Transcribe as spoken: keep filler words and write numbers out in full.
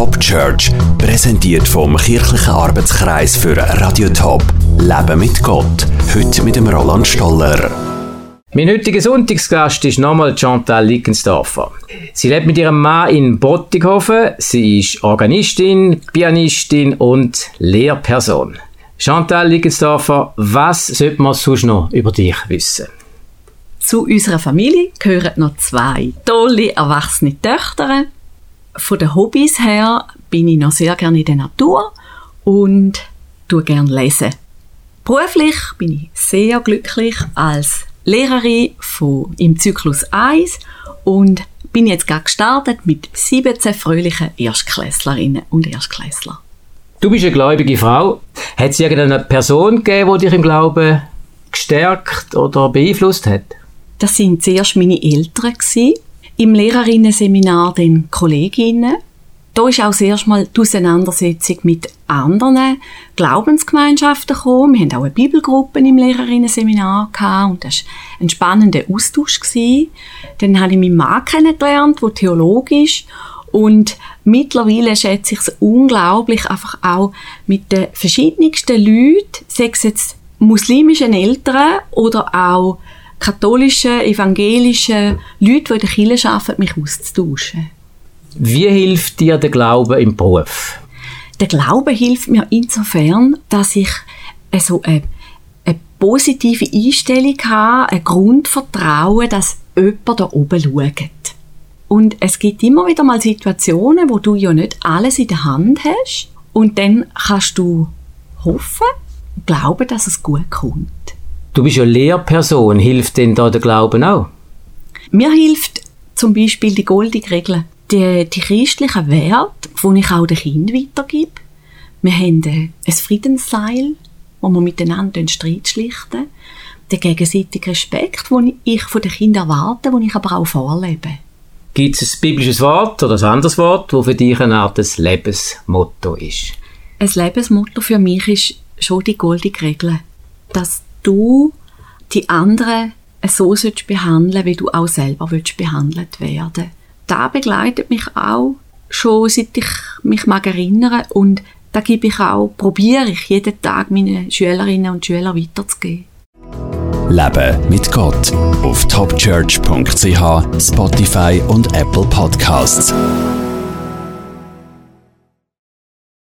Top Church, präsentiert vom kirchlichen Arbeitskreis für Radio Top. Leben mit Gott. Heute mit dem Roland Stoller. Mein heutiger Sonntagsgast ist nochmal Chantal Lickensdorfer. Sie lebt mit ihrem Mann in Bottighofen. Sie ist Organistin, Pianistin und Lehrperson. Chantal Lickensdorfer, was sollte man sonst noch über dich wissen? Zu unserer Familie gehören noch zwei tolle, erwachsene Töchter. Von den Hobbys her bin ich noch sehr gerne in der Natur und tue gerne lesen. Beruflich bin ich sehr glücklich als Lehrerin von, im Zyklus eins und bin jetzt gerade gestartet mit siebzehn fröhlichen Erstklässlerinnen und Erstklässler. Du bist eine gläubige Frau. Hat es irgendeine Person gegeben, die dich im Glauben gestärkt oder beeinflusst hat? Das waren zuerst meine Eltern gewesen. Im Lehrerinnenseminar dann Kolleginnen. Da ist auch das erste Mal die Auseinandersetzung mit anderen Glaubensgemeinschaften gekommen. Wir hatten auch eine Bibelgruppe im Lehrerinnenseminar gehabt und das war ein spannender Austausch gewesen. Dann habe ich meinen Mann kennengelernt, der Theologe ist. Und mittlerweile schätze ich es unglaublich, einfach auch mit den verschiedensten Leuten, sei es jetzt muslimischen Eltern oder auch katholischen, evangelischen Leute, die in der Kirche arbeiten, mich auszutauschen. Wie hilft dir der Glaube im Beruf? Der Glaube hilft mir insofern, dass ich so eine, eine positive Einstellung habe, ein Grundvertrauen, dass jemand da oben schaut. Und es gibt immer wieder mal Situationen, wo du ja nicht alles in der Hand hast. Und dann kannst du hoffen, glauben, dass es gut kommt. Du bist ja Lehrperson. Hilft denn da der Glauben auch? Mir hilft zum Beispiel die goldene Regel. Die, die christlichen Werte, die ich auch den Kindern weitergebe. Wir haben ein Friedensseil, wo wir miteinander Streit schlichten. Den gegenseitigen Respekt, den ich von den Kindern erwarte, den ich aber auch vorlebe. Gibt es ein biblisches Wort oder ein anderes Wort, das für dich eine Art des Lebensmotto ist? Ein Lebensmotto für mich ist schon die goldene Regel, dass du die anderen so behandeln sollst, wie du auch selber behandelt werden willst. Das begleitet mich auch schon, seit ich mich mag erinnern, und da gebe ich auch, probiere ich jeden Tag meinen Schülerinnen und Schülern weiterzugeben. Leben mit Gott auf top church punkt c h, Spotify und Apple Podcasts.